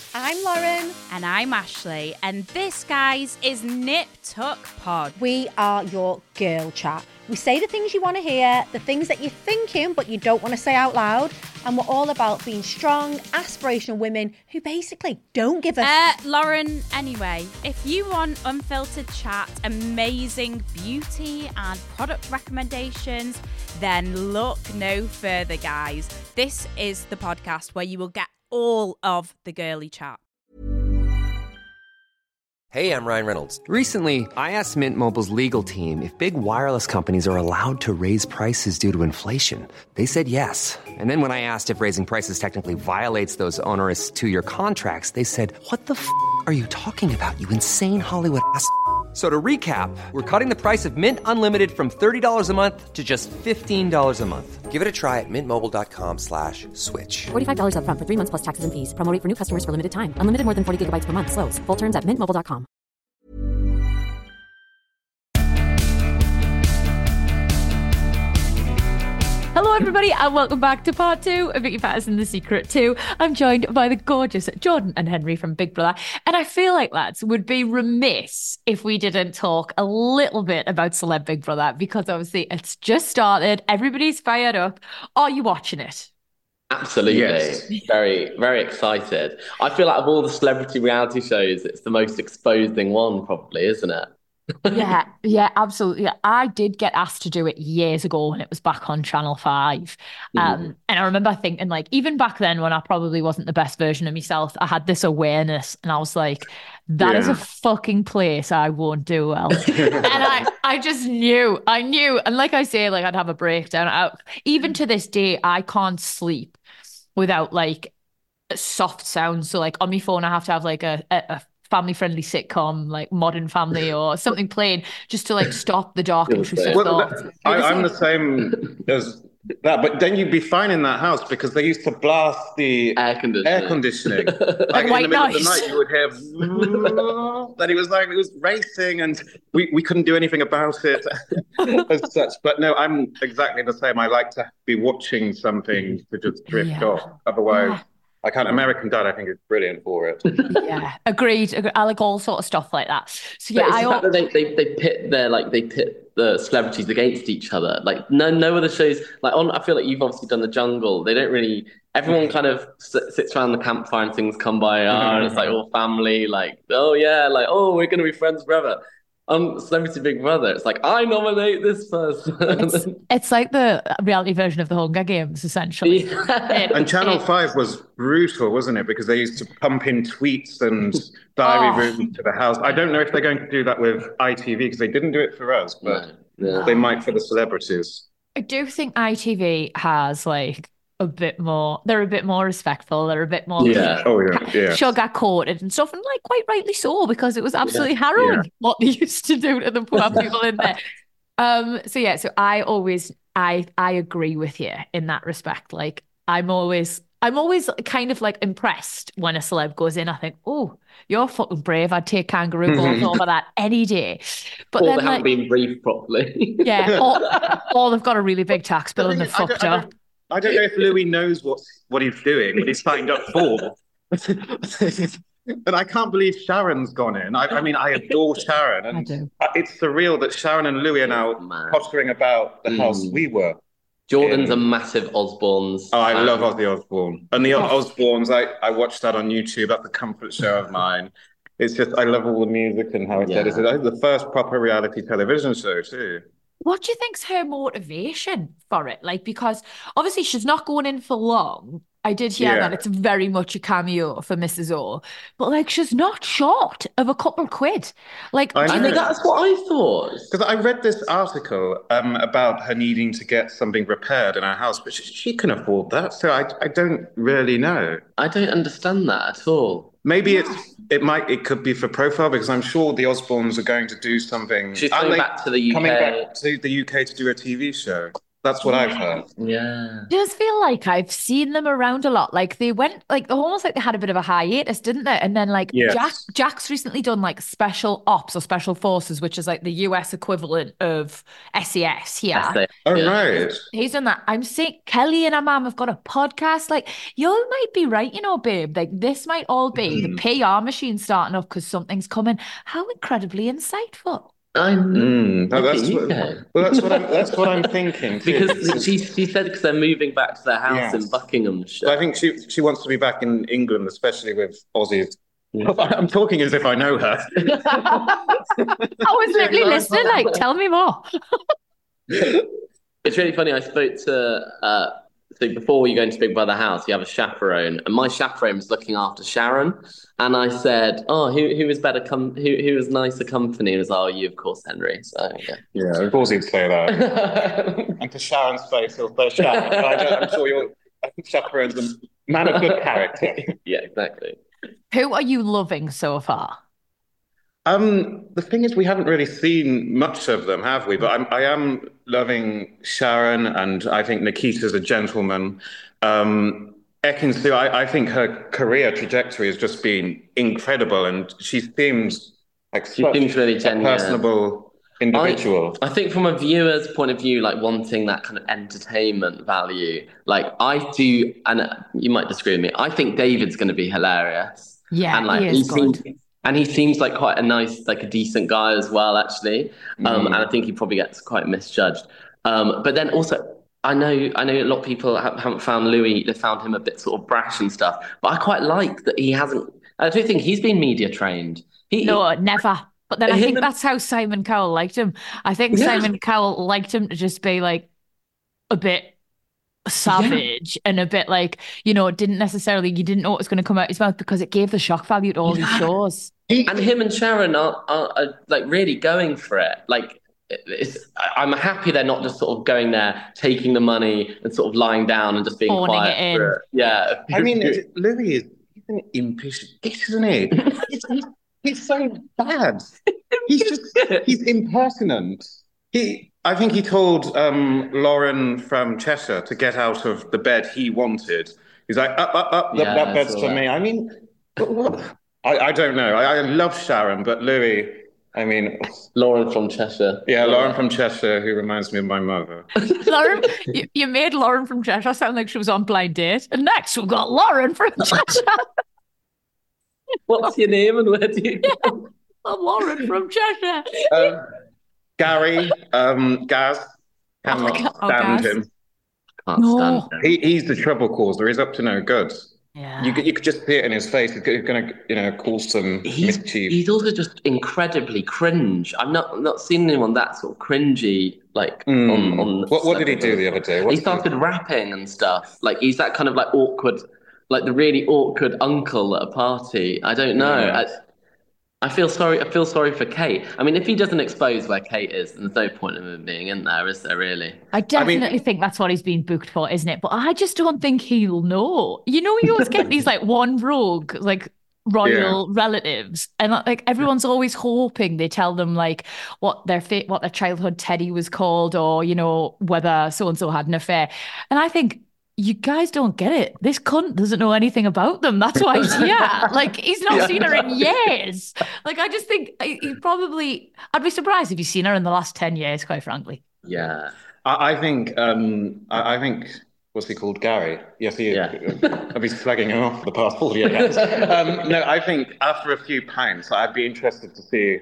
I'm Lauren. And I'm Ashley. And this, guys, is Nip Tuck Pod. We are your girl chat. We say the things you want to hear, the things that you're thinking but you don't want to say out loud. And we're all about being strong, aspirational women who basically don't give a... Lauren, anyway, if you want unfiltered chat, amazing beauty and product recommendations, then look no further, guys. This is the podcast where you will get all of the girly chat. Hey, I'm Ryan Reynolds. Recently, I asked Mint Mobile's legal team if big wireless companies are allowed to raise prices due to inflation. They said yes. And then when I asked if raising prices technically violates those onerous two-year contracts, they said, "What the f*** are you talking about, you insane Hollywood ass?" So to recap, we're cutting the price of Mint Unlimited from $30 a month to just $15 a month. Give it a try at mintmobile.com/switch. $45 up front for 3 months plus taxes and fees. Promo rate for new customers for limited time. Unlimited more than 40 gigabytes per month. Slows full terms at mintmobile.com. Hello everybody and welcome back to part 2 of Vicky Patterson The Secret 2. I'm joined by the gorgeous Jordan and Henry from Big Brother, and I feel like, lads, would be remiss if we didn't talk a little bit about Celeb Big Brother, because obviously it's just started, everybody's fired up. Are you watching it? Absolutely. Yes. Very, very excited. I feel like of all the celebrity reality shows, it's the most exposing one probably, isn't it? Yeah, absolutely. I did get asked to do it years ago when it was back on Channel 5. And I remember thinking, like, even back then when I probably wasn't the best version of myself, I had this awareness and I was like, that is a fucking place I won't do well. And I just knew. And like I say, like, I'd have a breakdown. Even to this day, I can't sleep without like soft sounds. So like on my phone, I have to have like a family-friendly sitcom like Modern Family or something playing just to like stop the dark intrusive thoughts. I'm the same as that, but then you'd be fine in that house because they used to blast the air conditioning. Like in the middle of the night, you would hear. Then it was racing, and we couldn't do anything about it as such. But no, I'm exactly the same. I like to be watching something to just drift off. Otherwise. I can't. American Dad, I think, is brilliant for it. Yeah, agreed. I like all sort of stuff like that. So yeah, they pit the celebrities against each other. Like no other shows. Like I feel like you've obviously done The Jungle. They don't really. Everyone kind of sits around the campfire and things come by, and it's like all family. Like we're gonna be friends forever. Celebrity Big Brother, it's like, I nominate this person. It's like the reality version of the Hunger Games, essentially. Yeah. And Channel 5 was brutal, wasn't it? Because they used to pump in tweets and diary rooms to the house. I don't know if they're going to do that with ITV, because they didn't do it for us, but they might for the celebrities. I do think ITV has like they're a bit more respectful. They're a bit more sugar coated and stuff, and like quite rightly so, because it was absolutely harrowing what they used to do to the poor people in there. So I agree with you in that respect. Like I'm always kind of like impressed when a celeb goes in. I think, oh, you're fucking brave. I'd take kangaroo balls over that any day. But then they haven't been briefed properly. Yeah, or they've got a really big tax bill and they're fucked up. I don't know if Louis knows what he's doing, what he's signed up for. And I can't believe Sharon's gone in. I mean, I adore Sharon. And it's surreal that Sharon and Louis are now pottering about the house we were. Jordan's a massive Osbournes. Oh, I love Ozzy Osbourne. And the Osbournes, I watched that on YouTube. That's a comfort show of mine. It's just, I love all the music and how it's edited. It's the first proper reality television show too. What do you think's her motivation for it? Like, because obviously she's not going in for long. I did hear that it's very much a cameo for Mrs. O, but like she's not short of a couple quid. Like, I think that's what I thought. Because I read this article about her needing to get something repaired in her house, but she can afford that. So I don't really know. I don't understand that at all. Maybe it could be for profile, because I'm sure the Osbournes are going to do something. She's coming back to the UK. Coming back to the UK to do a TV show. That's what I've heard. Yeah. I just feel like I've seen them around a lot. Like they went, like almost like they had a bit of a hiatus, didn't they? And then like Jack's recently done like special ops or special forces, which is like the US equivalent of SES here. Right. He's done that. I'm saying Kelly and her mum have got a podcast. Like you might be right, babe. Like this might all be the PR machine starting up because something's coming. How incredibly insightful. That's what I'm thinking too. Because she said because they're moving back to their house in Buckinghamshire. So I think she wants to be back in England, especially with Aussies. I'm talking as if I know her. I was literally listening. Like, tell me more. It's really funny. I spoke to so before you go into Big Brother house, you have a chaperone, and my chaperone was looking after Sharon. And I said, "Oh, who was better? Who was nicer company?" And he was, "Oh, you, of course, Henry." So yeah, of course he'd say that. And to Sharon's face, he'll say Sharon. I'm sure your chaperone's a man of good character. Yeah, exactly. Who are you loving so far? The thing is, we haven't really seen much of them, have we? But I am loving Sharon, and I think Nikita's a gentleman. Ekin-Su, I think her career trajectory has just been incredible, and she seems like really a personable individual. I think from a viewer's point of view, like wanting that kind of entertainment value, like I do, and you might disagree with me, I think David's going to be hilarious. Yeah, and like he seems like quite a nice, like a decent guy as well, actually. And I think he probably gets quite misjudged. But then also, I know a lot of people haven't found Louis, they found him a bit sort of brash and stuff, but I quite like that he hasn't, I do think he's been media trained. No, never. But then I think that's how Simon Cowell liked him. I think Simon Cowell liked him to just be like a bit savage and a bit like, you didn't know what was going to come out his mouth because it gave the shock value to all these shows. And him and Sharon are like really going for it. Like, I'm happy they're not just sort of going there, taking the money and sort of lying down and just being quiet. For it. Yeah. I mean, Louis he's an impish bitch, isn't he? He's so bad. He's impertinent. I think he told Lauren from Cheshire to get out of the bed he wanted. He's like, up, that bed's for me. I mean, I don't know. I love Sharon, but Louis, I mean... Lauren from Cheshire. Yeah, Lauren from Cheshire, who reminds me of my mother. Lauren, you made Lauren from Cheshire sound like she was on Blind Date. And next we've got Lauren from Cheshire. What's your name and where do you go? I'm Lauren from Cheshire. Gary, Gaz, cannot stand him. Can't stand him. He's the trouble causer. He's up to no good. Yeah. You could just see it in his face. He's going to cause some mischief. He's also just incredibly cringe. I've not seen anyone that sort of cringy. Like on what did he do the other day? He started rapping and stuff. Like he's that kind of like awkward, like the really awkward uncle at a party. I don't know. Yeah. I feel sorry for Kate. I mean, if he doesn't expose where Kate is, then there's no point in him being in there, is there really? I definitely think that's what he's been booked for, isn't it? But I just don't think he'll know. You always get these like one rogue, like royal relatives, and like everyone's always hoping they tell them like what their childhood teddy was called, or whether so and so had an affair. And I think, you guys don't get it. This cunt doesn't know anything about them. That's why he's here. Like, he's not seen her in years. Like, I just think I'd be surprised if he's seen her in the last 10 years, quite frankly. Yeah. I think, what's he called? Gary. Yes, he is. Yeah. I'll be slagging him off for the past 48 hours. No, I think after a few pints, I'd be interested to see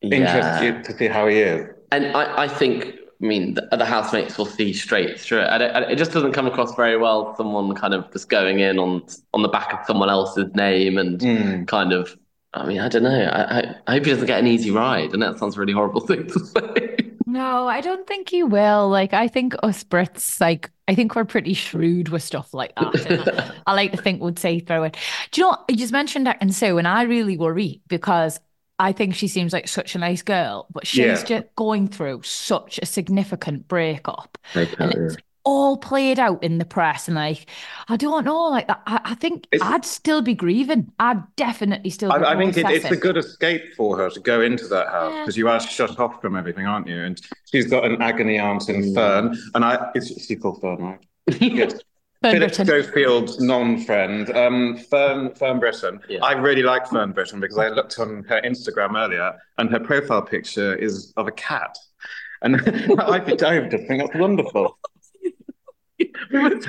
how he is. And I think, the housemates will see straight through it. It just doesn't come across very well. Someone kind of just going in on the back of someone else's name and kind of. I don't know. I hope he doesn't get an easy ride, and that sounds a really horrible thing to say. No, I don't think he will. Like, I think us Brits, like, I think we're pretty shrewd with stuff like that. I like to think we'd say through it. Do you know what? You just mentioned Ekin-Su, and I really worry because I think she seems like such a nice girl, but she's just going through such a significant breakup. And it's all played out in the press, and like, I don't know, like, I think I'd still be grieving. I'd definitely still be I think it's a good escape for her to go into that house, because you are shut off from everything, aren't you? And she's got an agony aunt in Fern, and is she called Fern, right? Yes. Philip Schofield's non-friend, Fern Britton. Yeah. I really like Fern Britton because I looked on her Instagram earlier, and her profile picture is of a cat. And I just think that's wonderful. But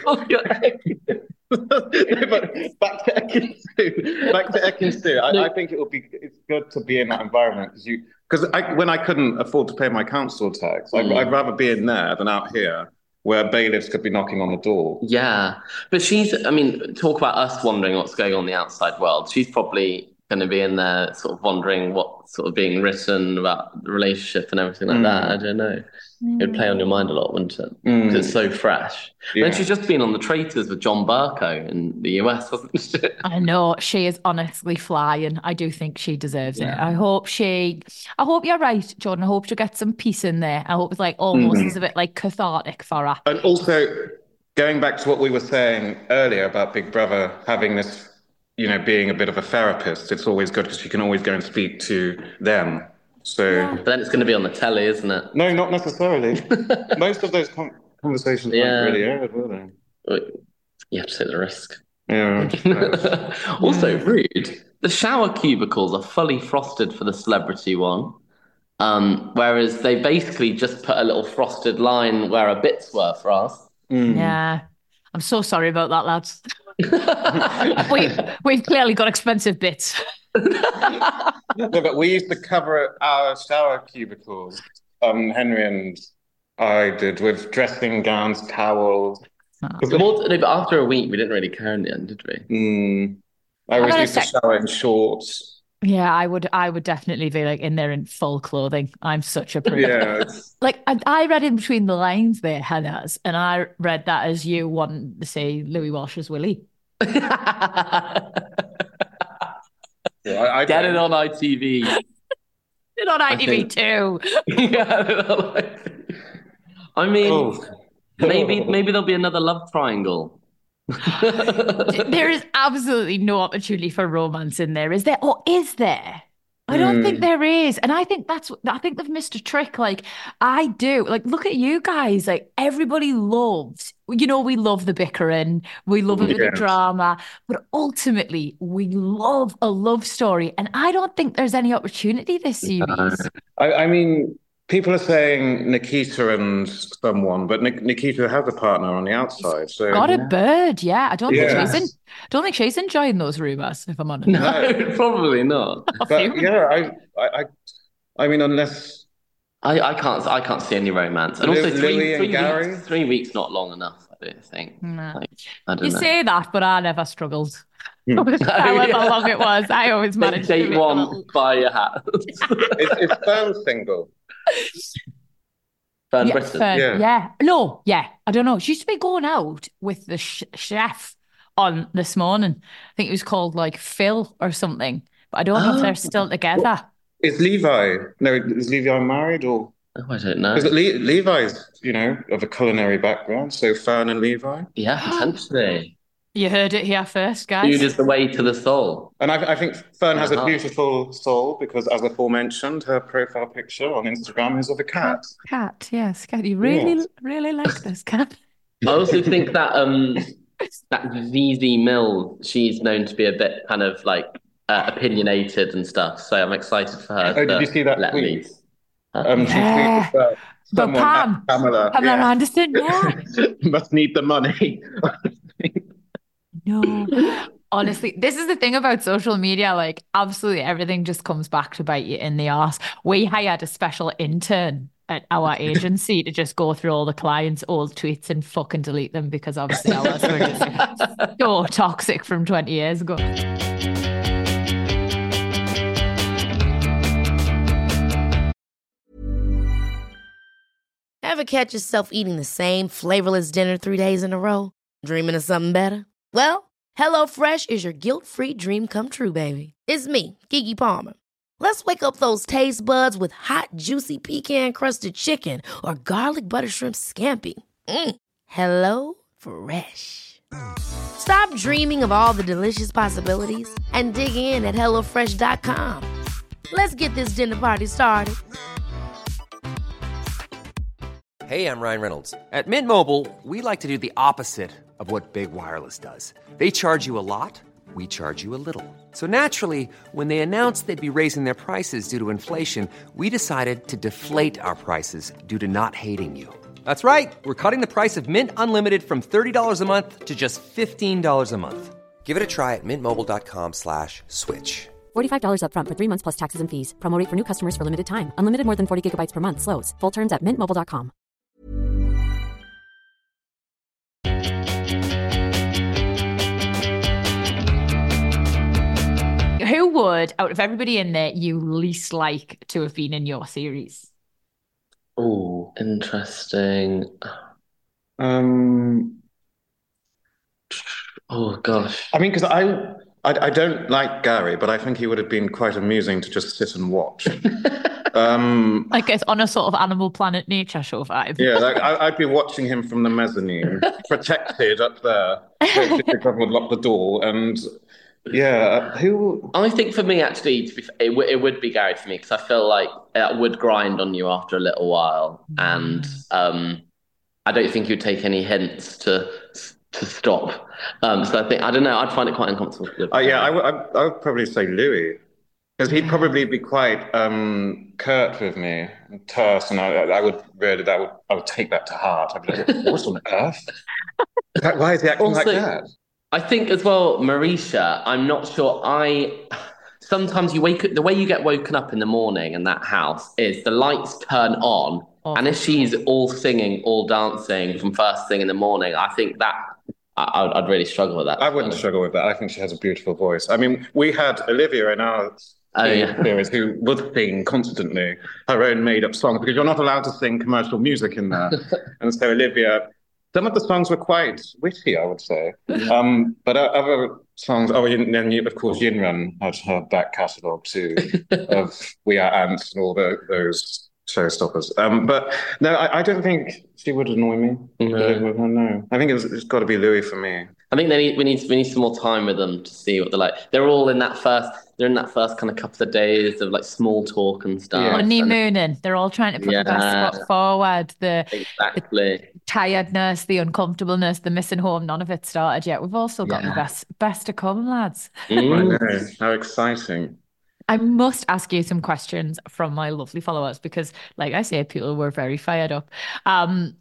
back to Ekin-Su. I think it's good to be in that environment, because when I couldn't afford to pay my council tax, I'd rather be in there than out here, where bailiffs could be knocking on the door. Yeah, but talk about us wondering what's going on in the outside world. She's probably going to be in there sort of wondering what's sort of being written about the relationship and everything like that. I don't know. It'd play on your mind a lot, wouldn't it? Because it's so fresh. Yeah. And she's just been on the Traitors with John Bercow in the US, hasn't she? I know, she is honestly flying. I do think she deserves it. I hope you're right, Jordan. I hope she gets some peace in there. I hope it's like almost is a bit like cathartic for her. And also, going back to what we were saying earlier about Big Brother having this, being a bit of a therapist, it's always good because you can always go and speak to them. So, But then it's going to be on the telly, isn't it? No, not necessarily. Most of those conversations aren't really aired, were they? You have to take the risk. Yeah. Also, rude. The shower cubicles are fully frosted for the celebrity one, whereas they basically just put a little frosted line where our bits were for us. Yeah. I'm so sorry about that, lads. We've clearly got expensive bits. No, but we used to cover our shower cubicles, Henry and I did, with dressing gowns, towels. But after a week, we didn't really care in the end, did we? I always used to shower in shorts. Yeah, I would definitely be like in there in full clothing. I'm such a prude. Yeah. Like I read in between the lines there, Hannah's, and I read that as you wanting to say Louis Walsh's Willie. I get it on ITV. Get it on ITV too. I mean, maybe there'll be another love triangle. There is absolutely no opportunity for romance in there, is there? Or is there? I don't think there is. And I think they've missed a trick. Like, I do. Like, look at you guys. Like, everybody loves, we love the bickering. We love a bit of drama. But ultimately, we love a love story. And I don't think there's any opportunity this series. I mean, people are saying Nikita and someone, but Nikita has a partner on the outside. So got a bird, yeah. I don't think she's enjoying those rumours, if I'm honest. No, probably not. But yeah, I mean, unless I can't see any romance. And also, 3 weeks not long enough, I don't think. No. I don't know. Say that, but I never struggled. However long it was, I always managed to date one, buy a hat. Is Fern single? Fern Britton. I don't know. She used to be going out with the chef on this morning. I think it was called like Phil or something, but I don't know if they're still together. Is Levi married or? Oh, I don't know. Because Levi's, of a culinary background, so Fern and Levi. Yeah, potentially. You heard it here first, guys. Food is the way to the soul. And I think Fern has a beautiful soul because, as aforementioned, her profile picture on Instagram is of a cat. Cat, yes. Cat. You really like this cat. I also think that that VZ Mill, she's known to be a bit kind of like opinionated and stuff. So I'm excited for her. Oh, did you see that tweet? She tweeted about Pamela Anderson, must need the money. No, honestly, this is the thing about social media. Like, absolutely everything just comes back to bite you in the arse. We hired a special intern at our agency to just go through all the clients' old tweets and fucking delete them because obviously ours were just so toxic from 20 years ago. Ever catch yourself eating the same flavorless dinner 3 days in a row? Dreaming of something better? Well, HelloFresh is your guilt-free dream come true, baby. It's me, Keke Palmer. Let's wake up those taste buds with hot, juicy pecan-crusted chicken or garlic butter shrimp scampi. Hello Fresh. Stop dreaming of all the delicious possibilities and dig in at HelloFresh.com. Let's get this dinner party started. Hey, I'm Ryan Reynolds. At Mint Mobile, we like to do the opposite of what Big Wireless does. They charge you a lot, we charge you a little. So naturally, when they announced they'd be raising their prices due to inflation, we decided to deflate our prices due to not hating you. That's right. We're cutting the price of Mint Unlimited from $30 a month to just $15 a month. Give it a try at mintmobile.com/switch. $45 up front for 3 months plus taxes and fees. Promo rate for new customers for limited time. Unlimited more than 40 gigabytes per month. Slows full terms at mintmobile.com. Who would, out of everybody in there, you least like to have been in your series? Oh, interesting. Oh gosh. I mean, because I don't like Gary, but I think he would have been quite amusing to just sit and watch. I guess on a sort of Animal Planet nature show vibe. Yeah, like I'd be watching him from the mezzanine, protected up there. Big Brother would lock the door, and yeah, who? I think for me, actually, to be fair, it would be Gary for me, because I feel like it would grind on you after a little while, and I don't think you'd take any hints to stop. So I don't know, I'd find it quite uncomfortable. Yeah, I would probably say Louis, because he'd probably be quite curt with me, and terse, and I would take that to heart. I'd be like, what on earth? Why is he acting like that? I think as well, Marisha, I'm not sure. Sometimes the way you get woken up in the morning in that house is the lights turn on, and if she's all singing, all dancing from first thing in the morning, I think that I'd really struggle with that. I wouldn't struggle with that. I think she has a beautiful voice. I mean, we had Olivia in our series who would sing constantly her own made-up songs, because you're not allowed to sing commercial music in there. And so Olivia, some of the songs were quite witty, I would say. But other songs, and then of course Yinran had her back catalogue too, of We Are Ants and all those showstoppers. But no, I don't think she would annoy me. No. I think it's got to be Louis for me. I think we need some more time with them to see what they're like. They're in that first kind of couple of days of like small talk and stuff. Honeymooning. They're all trying to put the best foot forward. The tiredness, the uncomfortableness, the missing home. None of it started yet. We've also got the best to come, lads. I know. How exciting. I must ask you some questions from my lovely followers, because, like I say, people were very fired up. I'm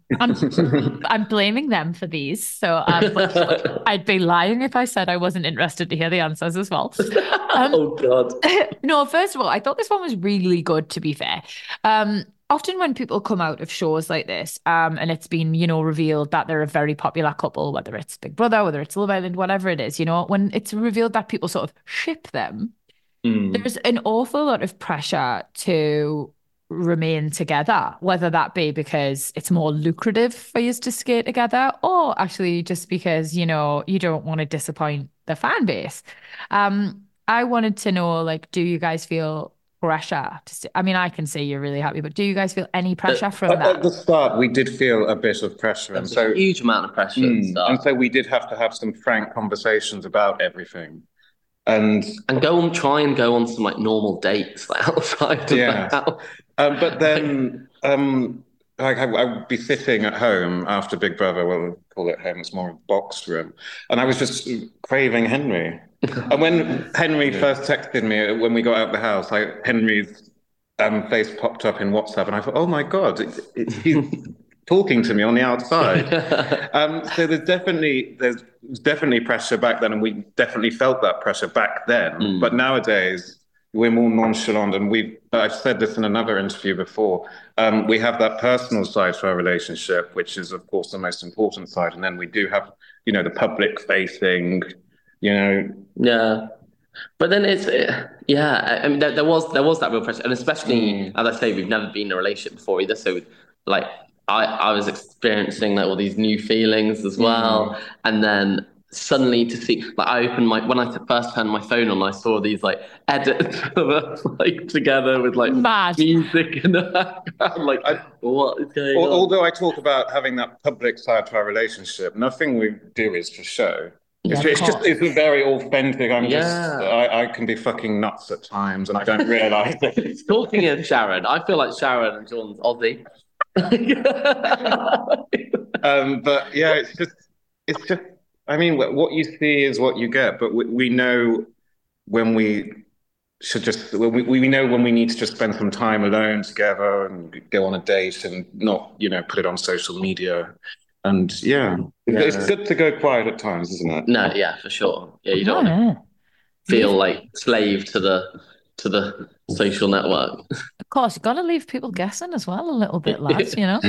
blaming them for these, so I'd be lying if I said I wasn't interested to hear the answers as well. Oh God! No, first of all, I thought this one was really good, to be fair. Often when people come out of shows like this, and it's been, revealed that they're a very popular couple, whether it's Big Brother, whether it's Love Island, whatever it is, when it's revealed that people sort of ship them, there's an awful lot of pressure to remain together, whether that be because it's more lucrative for you to skate together, or actually just because, you don't want to disappoint the fan base. I wanted to know, do you guys feel pressure? I can say you're really happy, but do you guys feel any pressure from that? At the start, we did feel a bit of pressure. And so a huge amount of pressure at the start. And so we did have to have some frank conversations about everything. And try and go on some normal dates outside of the house. But then I would be sitting at home after Big Brother, we'll call it home, it's more a box room, and I was just craving Henry. And when Henry first texted me when we got out of the house, Henry's face popped up in WhatsApp, and I thought, oh my God, he's talking to me on the outside. So there's definitely pressure back then, and we definitely felt that pressure back then. But nowadays, we're more nonchalant, and I've said this in another interview before, we have that personal side to our relationship, which is, of course, the most important side. And then we do have, the public facing, Yeah. But then there was that real pressure. And especially, as I say, we've never been in a relationship before either. So, I was experiencing all these new feelings as well. And then suddenly to see, like, I opened when I first turned my phone on, I saw these like edits of us like together with like music in the background. Like, what is going on? Although I talk about having that public side to our relationship, nothing we do is for show. It's very authentic. I can be fucking nuts at times and I don't realise it. Talking of Sharon, I feel like Sharon and Jordan's Aussie. But yeah, it's just, I mean, what you see is what you get, but we know when we should just, we know when we need to just spend some time alone together and go on a date and not, put it on social media. And it's good to go quiet at times, isn't it? No, yeah, for sure. Yeah, you don't want to feel like slave to the social network. Of course, you've got to leave people guessing as well a little bit, lads, Now,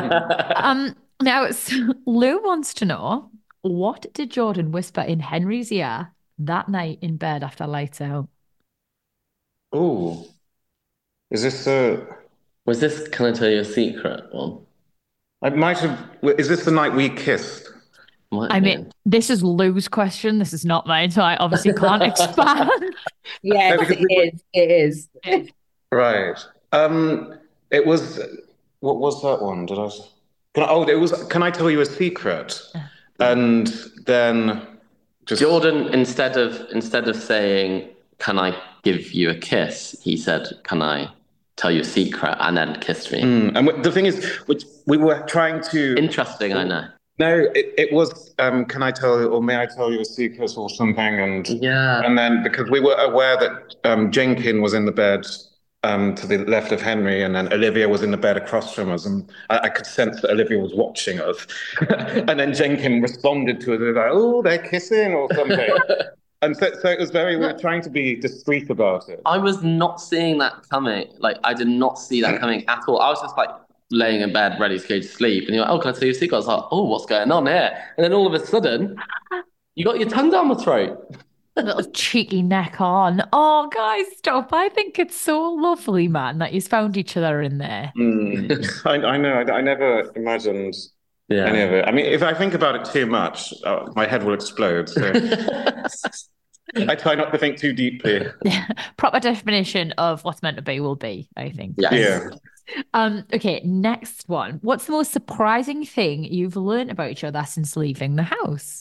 Lou wants to know, what did Jordan whisper in Henry's ear that night in bed after lights out? Oh, is this Was this Can I Tell You a Secret one? I might have. Is this the night we kissed? I mean, this is Lou's question. This is not mine, so I obviously can't expand. Yes, it is. Right. It was. What was that one? It was. Can I Tell You a Secret? And then Jordan, instead of saying, "Can I give you a kiss?" he said, "Can I tell you a secret?" and then kissed me. And the thing is, which we were trying to... Interesting, I know. No, it was, can I tell you, or may I tell you a secret or something? And then because we were aware that Jenkin was in the bed to the left of Henry, and then Olivia was in the bed across from us, and I could sense that Olivia was watching us. And then Jenkin responded to us like, "Oh, they're kissing," or something. And so it was we were trying to be discreet about it. I was not seeing that coming. Like, I did not see that coming at all. I was just like laying in bed, ready to go to sleep. And you're like, "Oh, can I tell you a secret?" I was like, "Oh, what's going on here?" And then all of a sudden, you got your tongue down my throat. A little cheeky neck on. Oh, guys, stop. I think it's so lovely, man, that you found each other in there. I know. I never imagined any of it. I mean, if I think about it too much, my head will explode. So I try not to think too deeply. Proper definition of what's meant to be will be, I think. Yes. Yeah. Okay, next one. What's the most surprising thing you've learned about each other since leaving the house?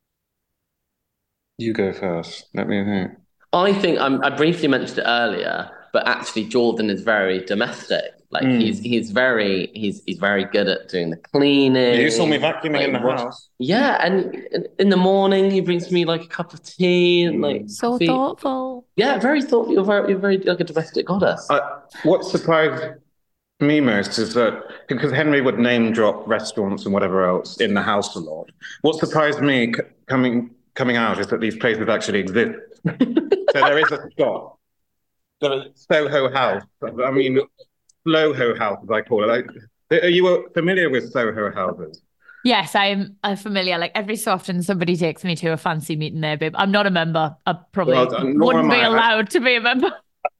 You go first. Let me think. I think I briefly mentioned it earlier, but actually Jordan is very domestic. Like he's very good at doing the cleaning. You saw me vacuuming in the house. Yeah, and in the morning he brings me like a cup of tea and like so coffee. Thoughtful. Yeah, very thoughtful. You're very like a domestic goddess. What surprised me most is that because Henry would name drop restaurants and whatever else in the house a lot. What surprised me coming out is that these places actually exist. So there is a shop, the Soho House. I mean, Soho House, as I call it. Are you familiar with Soho houses? Yes, I'm familiar. Like every so often, somebody takes me to a fancy meeting there, babe. I'm not a member. I probably wouldn't be allowed to be a member.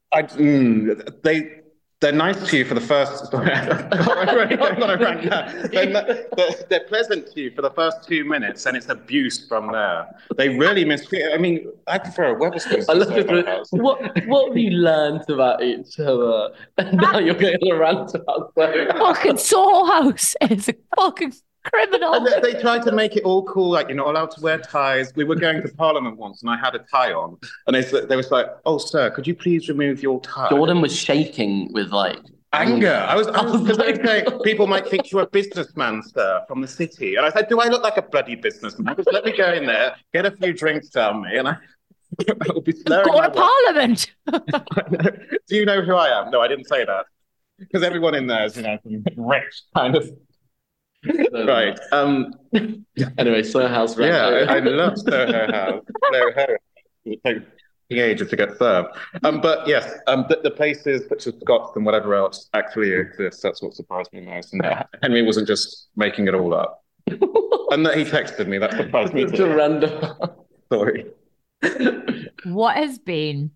They're nice to you for the first... I'm gonna rank now. They're pleasant to you for the first 2 minutes, and it's abuse from there. They really mistreat... I mean, I prefer a Wetherspoons. I love it. What have you learned about each other? And now you're going to rant about fucking Soho House is a fucking criminal. And they tried to make it all cool, like you're not allowed to wear ties. We were going to Parliament once, and I had a tie on, and they was like, "Oh, sir, could you please remove your tie?" Jordan was shaking with like anger. I was like, people might think you're a businessman, sir, from the city, and I said, "Do I look like a bloody businessman? Just let me go in there, get a few drinks down me, and I will be go to Parliament." Do you know who I am? No, I didn't say that, because everyone in there is, some rich kind of. Right. Anyway, Soho House. Yeah, I love Soho House. It takes ages to get served. But yes, the places such as Scott's and whatever else actually exist. That's what surprised me most. And Henry wasn't just making it all up. And that he texted me. That surprised me too. Random. Sorry. What has been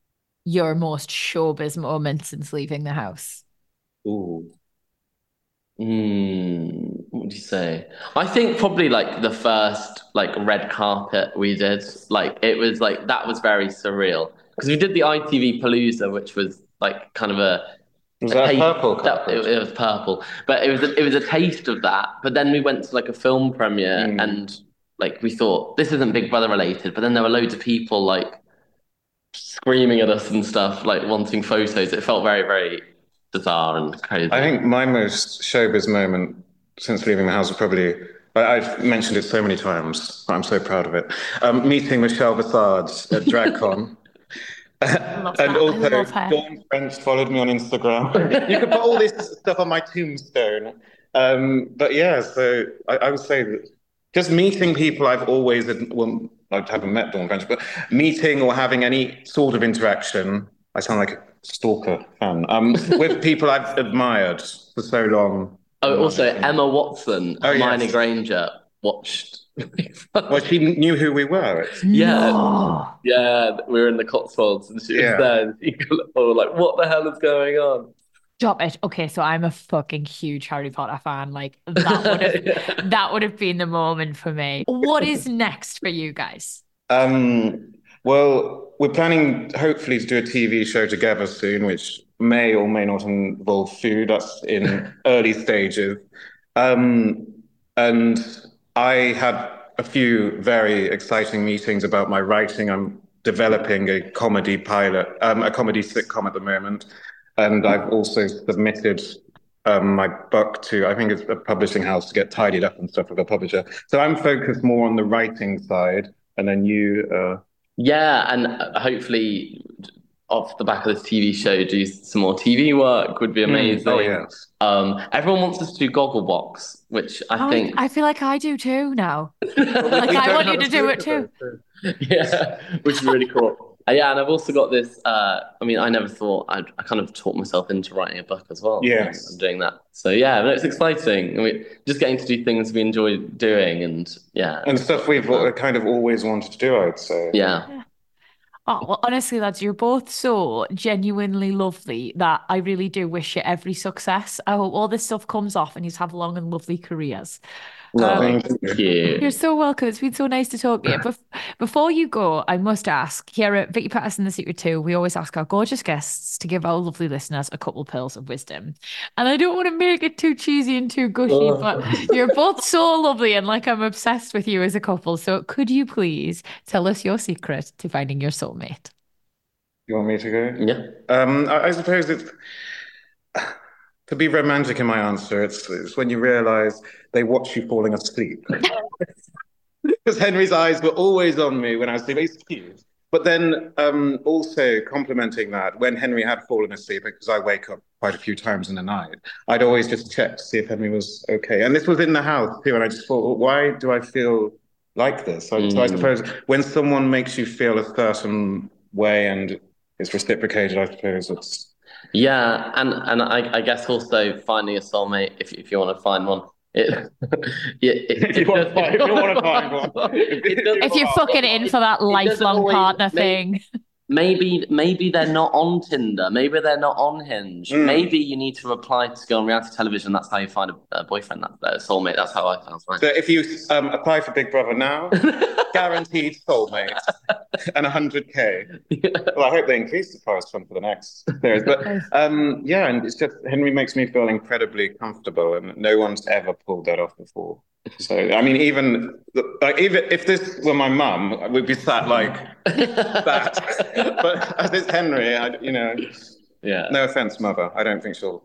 your most showbiz moment since leaving the house? Ooh. What would you say? I think probably like the first like red carpet we did. Like it was like that was very surreal because we did the ITV Palooza, which was like kind of was that purple carpet? It was purple, but it was a taste of that. But then we went to like a film premiere and like we thought this isn't Big Brother related, but then there were loads of people like screaming at us and stuff, like wanting photos. It felt very, very bizarre and crazy. I think my most showbiz moment since leaving the house was probably, I've mentioned it so many times, I'm so proud of it, meeting Michelle Visage at DragCon. And also, Dawn French followed me on Instagram. You could put all this stuff on my tombstone. But yeah, so I would say that just meeting people I've always, well, I haven't met Dawn French, but meeting or having any sort of interaction, I sound like a stalker fan, with people I've admired for so long. Oh, also Emma Watson, Hermione Granger watched. Well, she knew who we were. Yeah, we were in the Cotswolds and she was there. And people were like, what the hell is going on? Stop it. Okay, so I'm a fucking huge Harry Potter fan. Like that would have been the moment for me. What is next for you guys? Well, we're planning hopefully to do a TV show together soon, which may or may not involve food. That's in early stages. And I had a few very exciting meetings about my writing. I'm developing a comedy pilot, a comedy sitcom at the moment. And I've also submitted my book to, I think it's a publishing house, to get tidied up and stuff with a publisher. So I'm focused more on the writing side. And then you... Yeah, and hopefully off the back of this TV show, do some more TV work would be amazing. Oh, yes. Everyone wants us to do Gogglebox, which I think... I feel like I do too now. Like I want you to do it too. Yeah, which is really cool. Yeah, and I've also got this, I never thought, I kind of taught myself into writing a book as well. Yes. I'm doing that. So yeah, it's exciting. I mean, just getting to do things we enjoy doing and yeah. And stuff we've kind of always wanted to do, I'd say. Yeah. Oh, well, honestly, lads, you're both so genuinely lovely that I really do wish you every success. I hope all this stuff comes off and you have long and lovely careers. Thank you. You're so welcome. It's been so nice to talk to you. But before you go, I must ask, here at Vicky Pattison The Secret 2, we always ask our gorgeous guests to give our lovely listeners a couple of pearls of wisdom. And I don't want to make it too cheesy and too gushy, but you're both so lovely and like I'm obsessed with you as a couple. So could you please tell us your secret to finding your soulmate? You want me to go? Yeah. I suppose it's... To be romantic in my answer, it's when you realise they watch you falling asleep. Because Henry's eyes were always on me when I was asleep. He's cute. But then also complimenting that, when Henry had fallen asleep, because I wake up quite a few times in the night, I'd always just check to see if Henry was okay. And this was in the house too, and I just thought, well, why do I feel like this? So I suppose when someone makes you feel a certain way and it's reciprocated, I suppose it's... Yeah, and I guess also finding a soulmate, if you want to find one. If you want to find one. If you're fucking in for that lifelong partner thing. Maybe they're not on Tinder. Maybe they're not on Hinge. Maybe you need to apply to go on reality television. That's how you find a boyfriend, a soulmate. That's how I found mine. So if you apply for Big Brother now, guaranteed soulmate and 100K. Yeah. Well, I hope they increase the prize fund for the next series. But yeah, and it's just Henry makes me feel incredibly comfortable, and no one's ever pulled that off before. So I mean, even if this were my mum, we'd be sat like that. But as it's Henry, no offense, mother, I don't think she'll.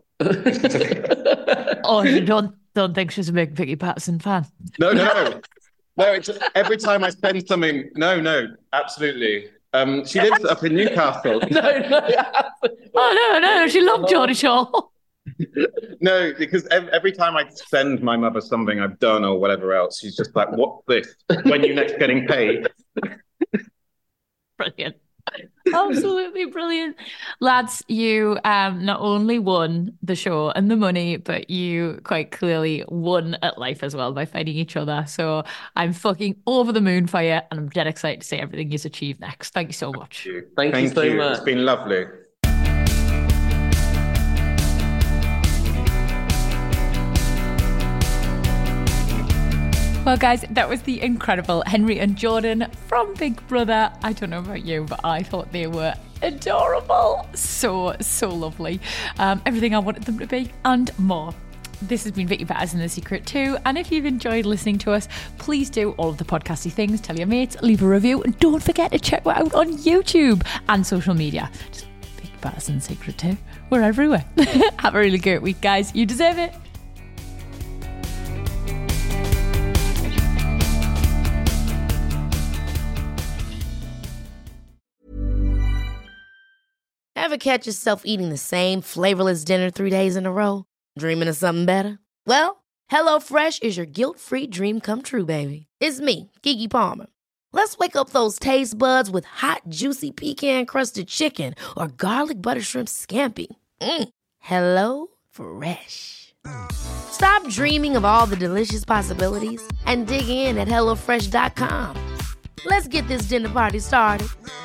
Oh, you don't think she's a big Vicky Pattison fan? No. It's every time I send something. No, absolutely. She lives up in Newcastle. No, she loved Geordie Shore. No, because every time I send my mother something I've done or whatever else, she's just like, "What's this? When you next getting paid?" Brilliant. Absolutely brilliant. Lads, you not only won the show and the money, but you quite clearly won at life as well by finding each other. So I'm fucking over the moon for you, and I'm dead excited to see everything you've achieved next. Thank you so much. Thank you so much. It's been lovely. Well, guys, that was the incredible Henry and Jordan from Big Brother. I don't know about you, but I thought they were adorable. So lovely. Everything I wanted them to be and more. This has been Vicky Batters in The Secret too. And if you've enjoyed listening to us, please do all of the podcasty things. Tell your mates, leave a review, and don't forget to check us out on YouTube and social media. Just Vicky Batters in The Secret too. We're everywhere. Have a really great week, guys. You deserve it. Ever catch yourself eating the same flavorless dinner 3 days in a row? Dreaming of something better? Well, HelloFresh is your guilt-free dream come true, baby. It's me, Keke Palmer. Let's wake up those taste buds with hot, juicy pecan-crusted chicken or garlic butter shrimp scampi. Hello Fresh. Stop dreaming of all the delicious possibilities and dig in at HelloFresh.com. Let's get this dinner party started.